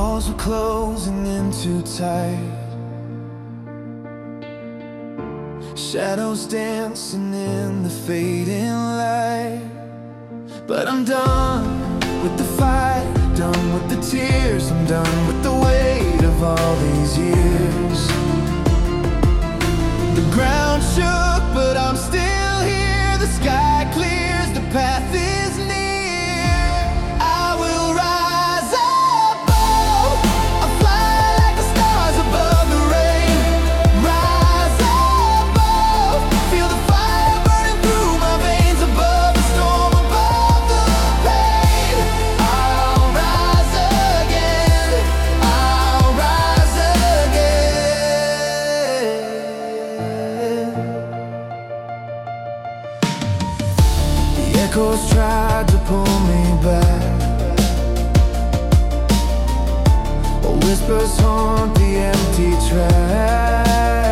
walls were closing in too tight, shadows dancing in the fading light. But I'm done with the fight, done with the tears, I'm done with the weight of all these years. The ground shook, but I'm still here. The sky clears, the path is near. I will rise above, I'll fly like the stars above the rain. Rise above, feel the fire burning through my veins. Above the storm, above the pain. I'll rise again, I'll rise again. The echoes tried to pull me back, whispers haunt the empty track.